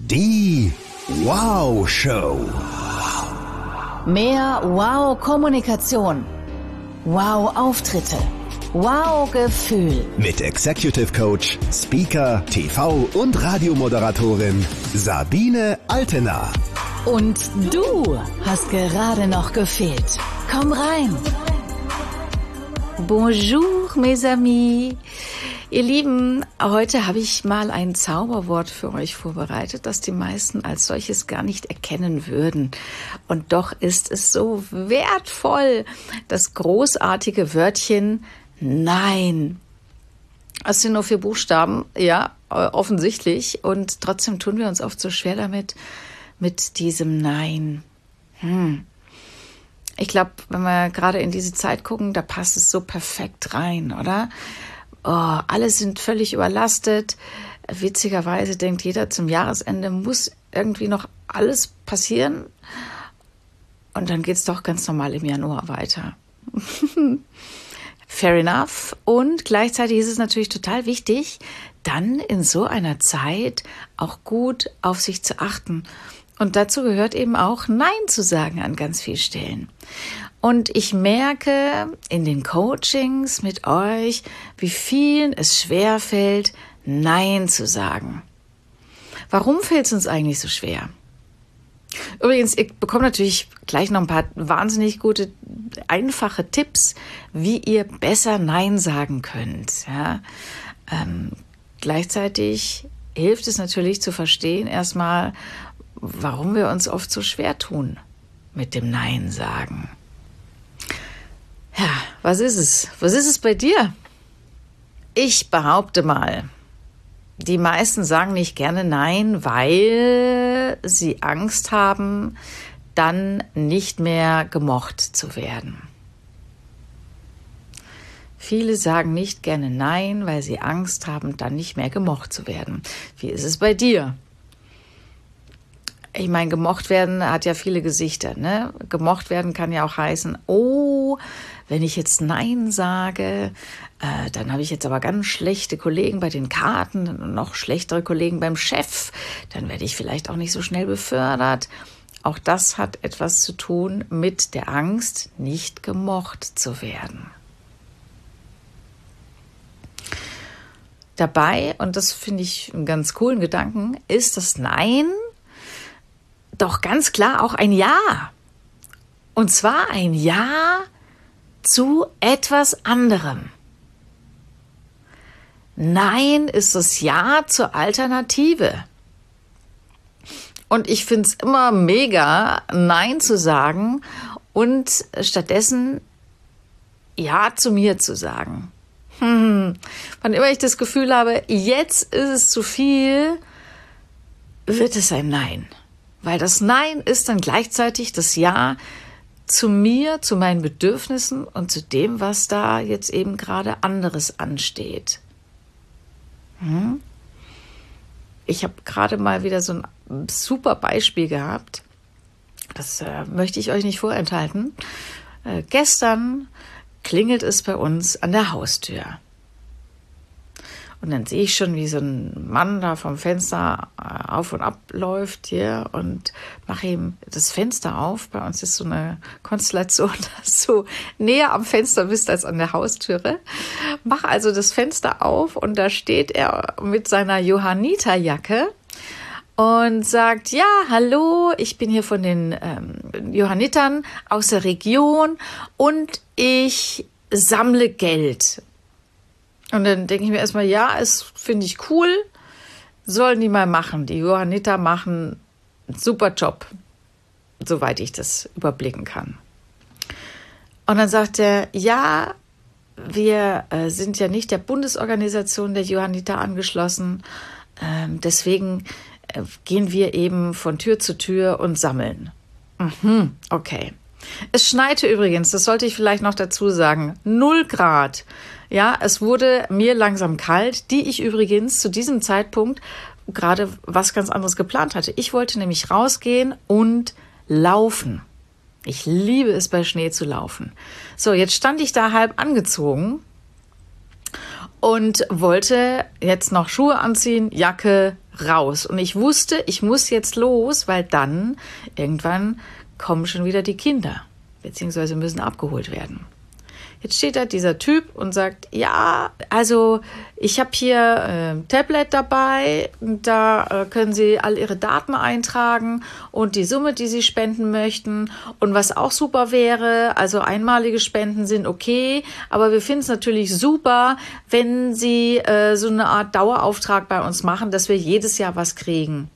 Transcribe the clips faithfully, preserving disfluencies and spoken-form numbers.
Die Wow-Show. Mehr Wow-Kommunikation. Wow-Auftritte. Wow-Gefühl. Mit Executive Coach, Speaker, T V- und Radiomoderatorin Sabine Altena. Und du hast gerade noch gefehlt. Komm rein. Bonjour, mes amis. Ihr Lieben, heute habe ich mal ein Zauberwort für euch vorbereitet, das die meisten als solches gar nicht erkennen würden. Und doch ist es so wertvoll, das großartige Wörtchen Nein. Es sind nur vier Buchstaben, ja, offensichtlich. Und trotzdem tun wir uns oft so schwer damit, mit diesem Nein. Hm. Ich glaube, wenn wir gerade in diese Zeit gucken, da passt es so perfekt rein, oder? Oh, alle sind völlig überlastet. Witzigerweise denkt jeder, zum Jahresende muss irgendwie noch alles passieren. Und dann geht es doch ganz normal im Januar weiter. Fair enough. Und gleichzeitig ist es natürlich total wichtig, dann in so einer Zeit auch gut auf sich zu achten. Und dazu gehört eben auch Nein zu sagen an ganz vielen Stellen. Und ich merke in den Coachings mit euch, wie vielen es schwerfällt, Nein zu sagen. Warum fällt es uns eigentlich so schwer? Übrigens, ihr bekommt natürlich gleich noch ein paar wahnsinnig gute, einfache Tipps, wie ihr besser Nein sagen könnt. Ja? Ähm, gleichzeitig hilft es natürlich zu verstehen erstmal, warum wir uns oft so schwer tun mit dem Nein sagen. Ja, was ist es? Was ist es bei dir? Ich behaupte mal, die meisten sagen nicht gerne Nein, weil sie Angst haben, dann nicht mehr gemocht zu werden. Viele sagen nicht gerne Nein, weil sie Angst haben, dann nicht mehr gemocht zu werden. Wie ist es bei dir? Ich meine, gemocht werden hat ja viele Gesichter, ne? Gemocht werden kann ja auch heißen, oh, wenn ich jetzt Nein sage, äh, dann habe ich jetzt aber ganz schlechte Kollegen bei den Karten und noch schlechtere Kollegen beim Chef. Dann werde ich vielleicht auch nicht so schnell befördert. Auch das hat etwas zu tun mit der Angst, nicht gemocht zu werden. Dabei, und das finde ich einen ganz coolen Gedanken, ist das Nein doch ganz klar auch ein Ja. Und zwar ein Ja zu etwas anderem. Nein ist das Ja zur Alternative. Und ich finde es immer mega, Nein zu sagen und stattdessen Ja zu mir zu sagen. Hm. Wann immer ich das Gefühl habe, jetzt ist es zu viel, wird es ein Nein. Weil das Nein ist dann gleichzeitig das Ja zu mir, zu meinen Bedürfnissen und zu dem, was da jetzt eben gerade anderes ansteht. Hm? Ich habe gerade mal wieder so ein super Beispiel gehabt. Das äh, möchte ich euch nicht vorenthalten. Äh, gestern klingelt es bei uns an der Haustür. Und dann sehe ich schon, wie so ein Mann da vom Fenster auf und ab läuft hier und mache ihm das Fenster auf. Bei uns ist so eine Konstellation, dass du näher am Fenster bist als an der Haustüre. Mache also das Fenster auf und da steht er mit seiner Johanniterjacke und sagt, ja, hallo, ich bin hier von den ähm, Johannitern aus der Region und ich sammle Geld. Und dann denke ich mir erstmal, ja, es finde ich cool, sollen die mal machen. Die Johanniter machen einen super Job, soweit ich das überblicken kann. Und dann sagt er, ja, wir äh, sind ja nicht der Bundesorganisation der Johanniter angeschlossen, ähm, deswegen äh, gehen wir eben von Tür zu Tür und sammeln. Mhm, okay. Es schneite übrigens, das sollte ich vielleicht noch dazu sagen, null Grad. Ja, es wurde mir langsam kalt, die ich übrigens zu diesem Zeitpunkt gerade was ganz anderes geplant hatte. Ich wollte nämlich rausgehen und laufen. Ich liebe es, bei Schnee zu laufen. So, jetzt stand ich da halb angezogen und wollte jetzt noch Schuhe anziehen, Jacke, raus. Und ich wusste, ich muss jetzt los, weil dann irgendwann kommen schon wieder die Kinder, beziehungsweise müssen abgeholt werden. Jetzt steht da dieser Typ und sagt, ja, also ich habe hier ein äh, Tablet dabei, da äh, können Sie all Ihre Daten eintragen und die Summe, die Sie spenden möchten. Und was auch super wäre, also einmalige Spenden sind okay, aber wir finden es natürlich super, wenn Sie äh, so eine Art Dauerauftrag bei uns machen, dass wir jedes Jahr was kriegen.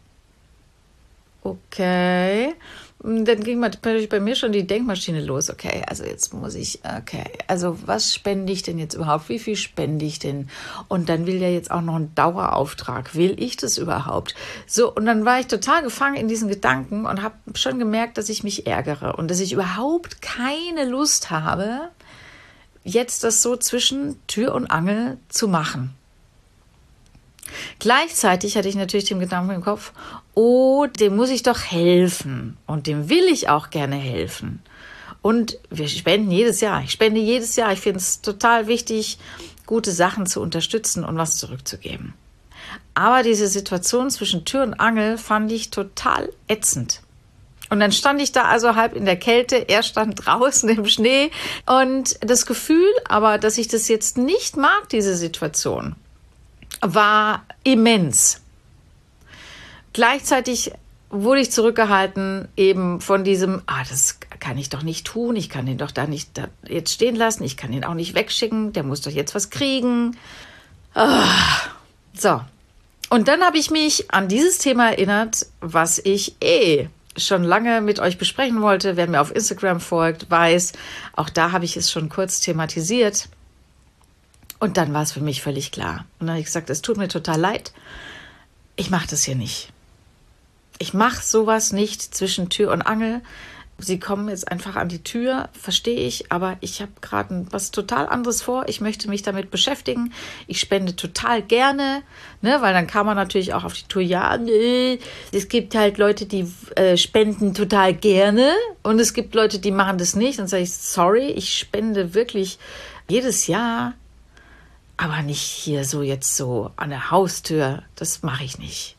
Okay. Dann ging natürlich bei mir schon die Denkmaschine los. Okay, also jetzt muss ich, okay, also was spende ich denn jetzt überhaupt? Wie viel spende ich denn? Und dann will ja jetzt auch noch ein Dauerauftrag. Will ich das überhaupt? So, und dann war ich total gefangen in diesen Gedanken und habe schon gemerkt, dass ich mich ärgere und dass ich überhaupt keine Lust habe, jetzt das so zwischen Tür und Angel zu machen. Gleichzeitig hatte ich natürlich den Gedanken im Kopf, oh, dem muss ich doch helfen und dem will ich auch gerne helfen. Und wir spenden jedes Jahr. Ich spende jedes Jahr. Ich finde es total wichtig, gute Sachen zu unterstützen und was zurückzugeben. Aber diese Situation zwischen Tür und Angel fand ich total ätzend. Und dann stand ich da also halb in der Kälte, er stand draußen im Schnee und das Gefühl aber, dass ich das jetzt nicht mag, diese Situation, war immens. Gleichzeitig wurde ich zurückgehalten eben von diesem, ah, das kann ich doch nicht tun, ich kann den doch da nicht da jetzt stehen lassen, ich kann ihn auch nicht wegschicken, der muss doch jetzt was kriegen. Ah, so. Und dann habe ich mich an dieses Thema erinnert, was ich eh schon lange mit euch besprechen wollte. Wer mir auf Instagram folgt, weiß, auch da habe ich es schon kurz thematisiert. Und dann war es für mich völlig klar. Und dann habe ich gesagt, es tut mir total leid. Ich mache das hier nicht. Ich mache sowas nicht zwischen Tür und Angel. Sie kommen jetzt einfach an die Tür, verstehe ich, aber ich habe gerade was total anderes vor. Ich möchte mich damit beschäftigen. Ich spende total gerne, ne, weil dann kam man natürlich auch auf die Tour, ja, nee, es gibt halt Leute, die äh, spenden total gerne und es gibt Leute, die machen das nicht. Dann sage ich, sorry, ich spende wirklich jedes Jahr, aber nicht hier so jetzt so an der Haustür. Das mache ich nicht.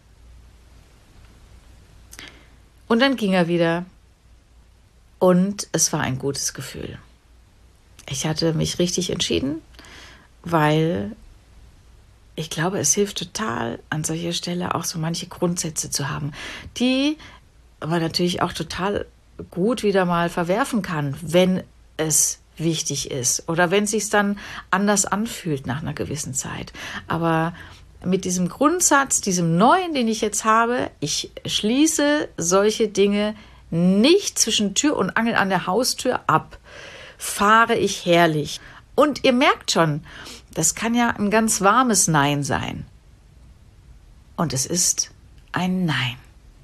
Und dann ging er wieder. Und es war ein gutes Gefühl. Ich hatte mich richtig entschieden, weil ich glaube, es hilft total, an solcher Stelle auch so manche Grundsätze zu haben, die aber natürlich auch total gut wieder mal verwerfen kann, wenn es wichtig ist oder wenn es sich dann anders anfühlt nach einer gewissen Zeit. Aber mit diesem Grundsatz, diesem neuen, den ich jetzt habe, ich schließe solche Dinge nicht zwischen Tür und Angel an der Haustür ab, fahre ich herrlich. Und ihr merkt schon, das kann ja ein ganz warmes Nein sein. Und es ist ein Nein.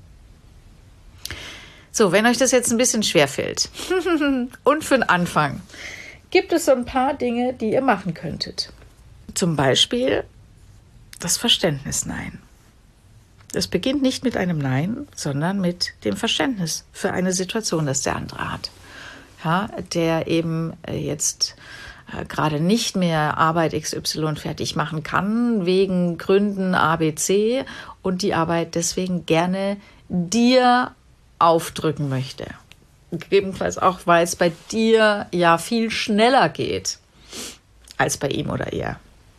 So, wenn euch das jetzt ein bisschen schwerfällt und für den Anfang, gibt es so ein paar Dinge, die ihr machen könntet. Zum Beispiel das Verständnis Nein. Es beginnt nicht mit einem Nein, sondern mit dem Verständnis für eine Situation, das der andere hat. Ja, der eben jetzt äh, gerade nicht mehr Arbeit X Y fertig machen kann, wegen Gründen A B C und die Arbeit deswegen gerne dir aufdrücken möchte. Gegebenenfalls auch, weil es bei dir ja viel schneller geht als bei ihm oder ihr.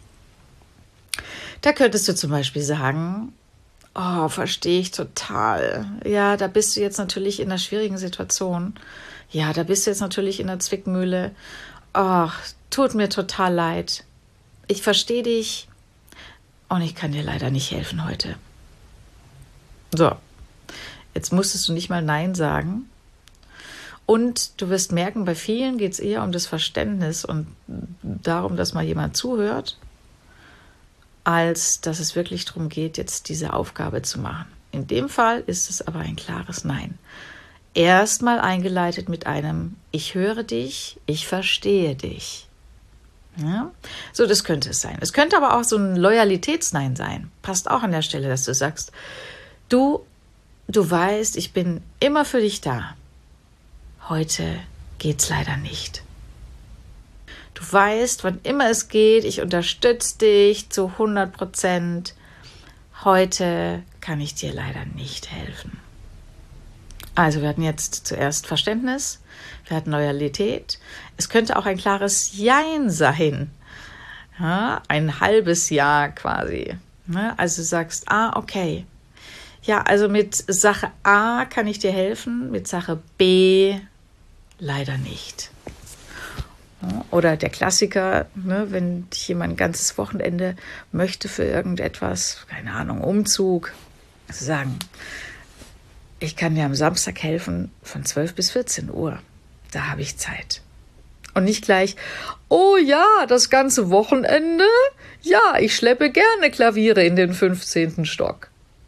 Da könntest du zum Beispiel sagen, oh, verstehe ich total. Ja, da bist du jetzt natürlich in einer schwierigen Situation. Ja, da bist du jetzt natürlich in einer Zwickmühle. Ach, tut mir total leid. Ich verstehe dich und ich kann dir leider nicht helfen heute. So, jetzt musstest du nicht mal Nein sagen. Und du wirst merken, bei vielen geht es eher um das Verständnis und darum, dass mal jemand zuhört, als dass es wirklich darum geht, jetzt diese Aufgabe zu machen. In dem Fall ist es aber ein klares Nein. Erstmal eingeleitet mit einem Ich höre dich, ich verstehe dich. Ja? So, das könnte es sein. Es könnte aber auch so ein Loyalitätsnein sein. Passt auch an der Stelle, dass du sagst, du, du weißt, ich bin immer für dich da. Heute geht's leider nicht. Du weißt, wann immer es geht, ich unterstütze dich zu hundert Prozent. Heute kann ich dir leider nicht helfen. Also wir hatten jetzt zuerst Verständnis, wir hatten Loyalität. Es könnte auch ein klares Jein sein. Ja, ein halbes Ja quasi. Ja, also du sagst, ah, okay. Ja, also mit Sache A kann ich dir helfen, mit Sache B leider nicht. Ja, oder der Klassiker, ne, wenn jemand ein ganzes Wochenende möchte für irgendetwas, keine Ahnung, Umzug, also sagen, ich kann dir am Samstag helfen von zwölf bis vierzehn Uhr. Da habe ich Zeit. Und nicht gleich, oh ja, das ganze Wochenende? Ja, ich schleppe gerne Klaviere in den fünfzehnten Stock.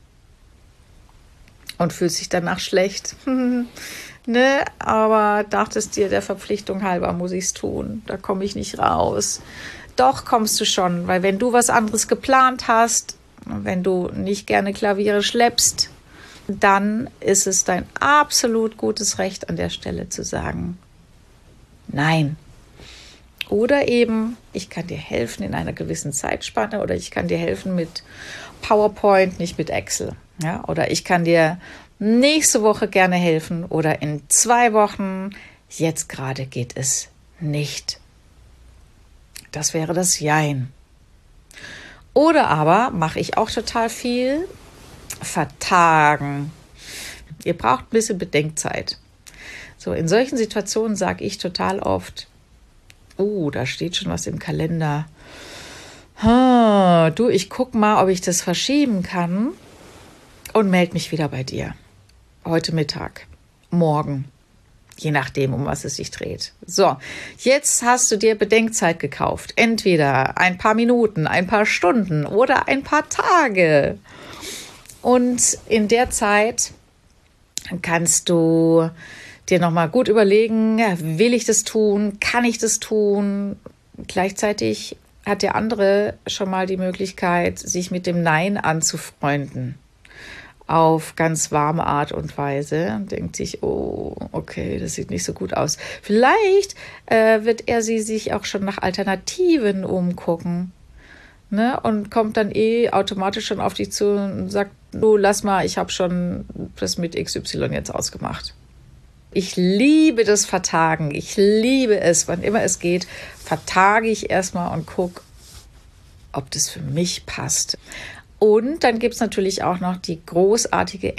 Und fühlt sich danach schlecht. Ne, aber dachtest dir, der Verpflichtung halber muss ich es tun. Da komme ich nicht raus. Doch, kommst du schon, weil wenn du was anderes geplant hast, wenn du nicht gerne Klaviere schleppst, dann ist es dein absolut gutes Recht an der Stelle zu sagen, nein. Oder eben, ich kann dir helfen in einer gewissen Zeitspanne oder ich kann dir helfen mit PowerPoint, nicht mit Excel. Ja? Oder ich kann dir nächste Woche gerne helfen oder in zwei Wochen. Jetzt gerade geht es nicht. Das wäre das Jein. Oder aber mache ich auch total viel, vertagen. Ihr braucht ein bisschen Bedenkzeit. So, in solchen Situationen sage ich total oft, oh, da steht schon was im Kalender. Ha, du, ich guck mal, ob ich das verschieben kann und melde mich wieder bei dir. Heute Mittag, morgen, je nachdem, um was es sich dreht. So, jetzt hast du dir Bedenkzeit gekauft. Entweder ein paar Minuten, ein paar Stunden oder ein paar Tage. Und in der Zeit kannst du dir nochmal gut überlegen, will ich das tun, kann ich das tun? Gleichzeitig hat der andere schon mal die Möglichkeit, sich mit dem Nein anzufreunden. Auf ganz warme Art und Weise und denkt sich, oh, okay, das sieht nicht so gut aus. Vielleicht äh, wird er sie sich auch schon nach Alternativen umgucken, ne? Und kommt dann eh automatisch schon auf dich zu und sagt, du, lass mal, ich habe schon das mit X Y jetzt ausgemacht. Ich liebe das Vertagen, ich liebe es, wann immer es geht, vertage ich erstmal und gucke, ob das für mich passt. Und dann gibt es natürlich auch noch die großartige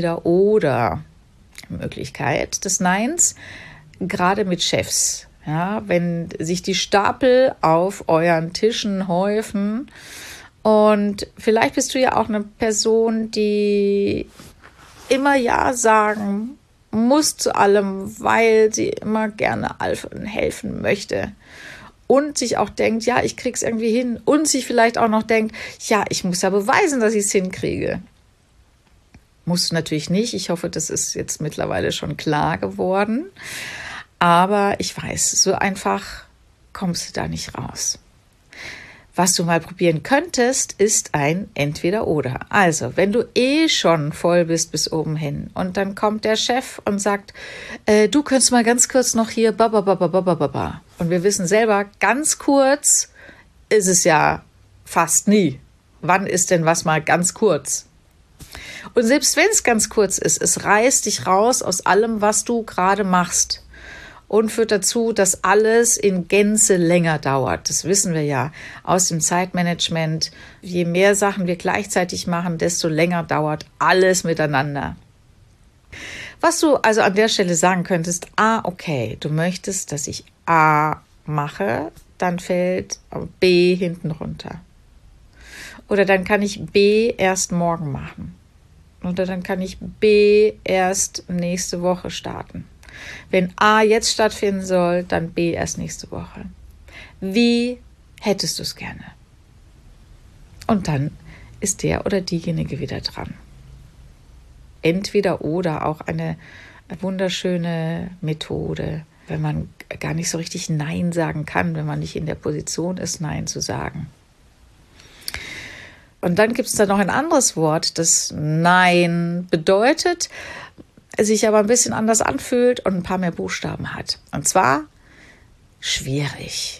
Entweder-oder-Möglichkeit des Neins, gerade mit Chefs. Ja, wenn sich die Stapel auf euren Tischen häufen und vielleicht bist du ja auch eine Person, die immer Ja sagen muss zu allem, weil sie immer gerne allen helfen möchte. Und sich auch denkt, ja, ich krieg's irgendwie hin. Und sich vielleicht auch noch denkt, ja, ich muss ja beweisen, dass ich es hinkriege. Musst du natürlich nicht. Ich hoffe, das ist jetzt mittlerweile schon klar geworden. Aber ich weiß, so einfach kommst du da nicht raus. Was du mal probieren könntest, ist ein Entweder-Oder. Also, wenn du eh schon voll bist bis oben hin und dann kommt der Chef und sagt, äh, du könntest mal ganz kurz noch hier bababababababa. Und wir wissen selber, ganz kurz ist es ja fast nie. Wann ist denn was mal ganz kurz? Und selbst wenn es ganz kurz ist, es reißt dich raus aus allem, was du gerade machst. Und führt dazu, dass alles in Gänze länger dauert. Das wissen wir ja aus dem Zeitmanagement. Je mehr Sachen wir gleichzeitig machen, desto länger dauert alles miteinander. Was du also an der Stelle sagen könntest, ah, okay, du möchtest, dass ich A mache, dann fällt B hinten runter. Oder dann kann ich B erst morgen machen. Oder dann kann ich B erst nächste Woche starten. Wenn A jetzt stattfinden soll, dann B erst nächste Woche. Wie hättest du es gerne? Und dann ist der oder diejenige wieder dran. Entweder oder auch eine wunderschöne Methode, wenn man gar nicht so richtig Nein sagen kann, wenn man nicht in der Position ist, Nein zu sagen. Und dann gibt es da noch ein anderes Wort, das Nein bedeutet, sich aber ein bisschen anders anfühlt und ein paar mehr Buchstaben hat. Und zwar schwierig.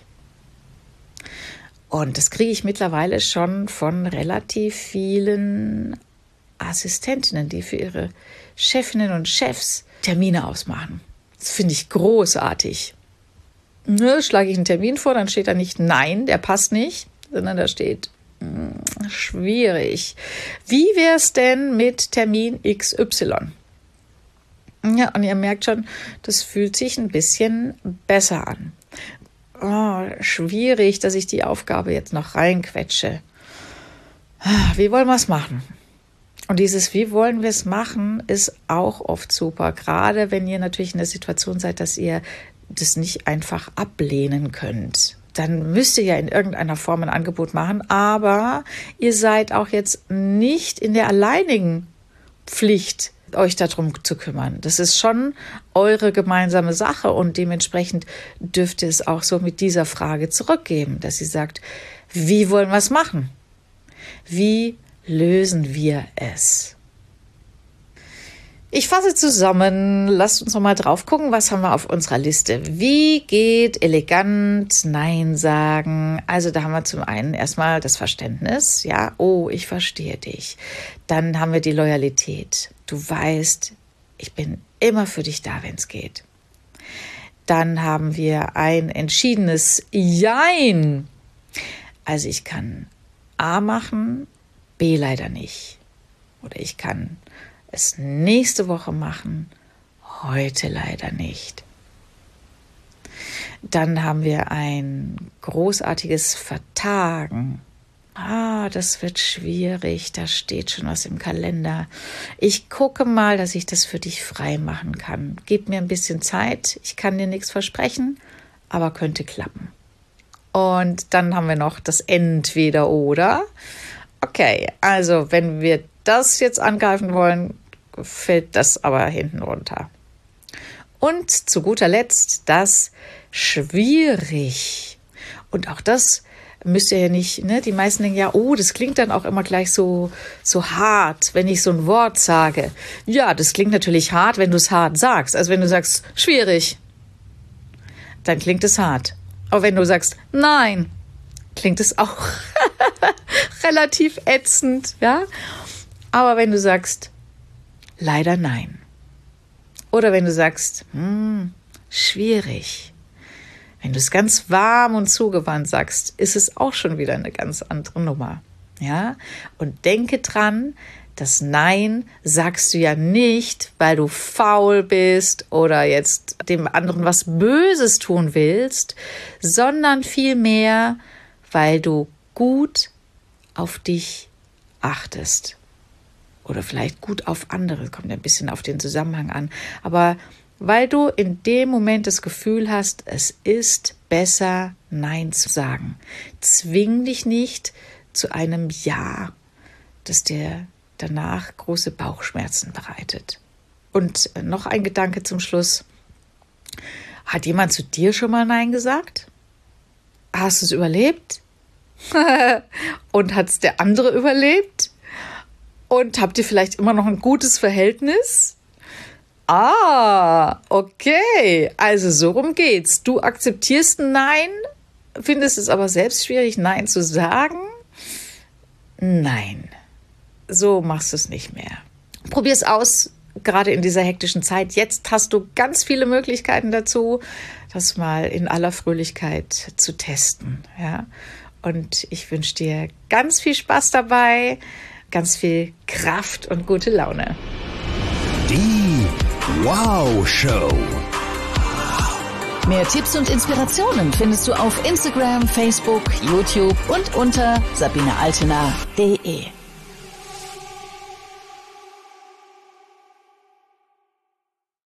Und das kriege ich mittlerweile schon von relativ vielen Assistentinnen, die für ihre Chefinnen und Chefs Termine ausmachen. Das finde ich großartig. Ne, schlage ich einen Termin vor, dann steht da nicht nein, der passt nicht, sondern da steht mh, schwierig. Wie wäre es denn mit Termin X Y? Ja, und ihr merkt schon, das fühlt sich ein bisschen besser an. Oh, schwierig, dass ich die Aufgabe jetzt noch reinquetsche. Wie wollen wir es machen? Und dieses Wie wollen wir es machen, ist auch oft super. Gerade wenn ihr natürlich in der Situation seid, dass ihr das nicht einfach ablehnen könnt. Dann müsst ihr ja in irgendeiner Form ein Angebot machen, aber ihr seid auch jetzt nicht in der alleinigen Pflicht, euch darum zu kümmern. Das ist schon eure gemeinsame Sache und dementsprechend dürft ihr es auch so mit dieser Frage zurückgeben, dass ihr sagt, wie wollen wir es machen? Wie lösen wir es? Ich fasse zusammen, lasst uns noch mal drauf gucken, was haben wir auf unserer Liste. Wie geht elegant Nein sagen? Also da haben wir zum einen erstmal das Verständnis, ja, oh, ich verstehe dich. Dann haben wir die Loyalität. Du weißt, ich bin immer für dich da, wenn es geht. Dann haben wir ein entschiedenes Jein. Also ich kann A machen, B leider nicht. Oder ich kann es nächste Woche machen, heute leider nicht. Dann haben wir ein großartiges Vertagen. Ah, das wird schwierig, da steht schon was im Kalender. Ich gucke mal, dass ich das für dich frei machen kann. Gib mir ein bisschen Zeit, ich kann dir nichts versprechen, aber könnte klappen. Und dann haben wir noch das Entweder-Oder. Okay, also wenn wir das jetzt angreifen wollen, fällt das aber hinten runter. Und zu guter Letzt das Schwierig. Und auch das müsst ihr ja nicht, ne? Die meisten denken ja, oh, das klingt dann auch immer gleich so, so hart, wenn ich so ein Wort sage. Ja, das klingt natürlich hart, wenn du es hart sagst. Also wenn du sagst, schwierig, dann klingt es hart. Aber wenn du sagst, nein, klingt es auch relativ ätzend, ja? Aber wenn du sagst, leider nein. Oder wenn du sagst, hm, schwierig. Wenn du es ganz warm und zugewandt sagst, ist es auch schon wieder eine ganz andere Nummer. Ja? Und denke dran, das Nein sagst du ja nicht, weil du faul bist oder jetzt dem anderen was Böses tun willst, sondern vielmehr, weil du gut auf dich achtest. Oder vielleicht gut auf andere, kommt ein bisschen auf den Zusammenhang an. Aber weil du in dem Moment das Gefühl hast, es ist besser, Nein zu sagen. Zwing dich nicht zu einem Ja, das dir danach große Bauchschmerzen bereitet. Und noch ein Gedanke zum Schluss. Hat jemand zu dir schon mal Nein gesagt? Hast du es überlebt? Und hat es der andere überlebt? Und habt ihr vielleicht immer noch ein gutes Verhältnis? Ah, okay. Also so rum geht's. Du akzeptierst ein Nein, findest es aber selbst schwierig, Nein zu sagen? Nein. So machst du es nicht mehr. Probier es aus, gerade in dieser hektischen Zeit. Jetzt hast du ganz viele Möglichkeiten dazu, das mal in aller Fröhlichkeit zu testen. Ja? Und ich wünsche dir ganz viel Spaß dabei, ganz viel Kraft und gute Laune. Die Wow-Show. Mehr Tipps und Inspirationen findest du auf Instagram, Facebook, YouTube und unter sabine altena punkt de.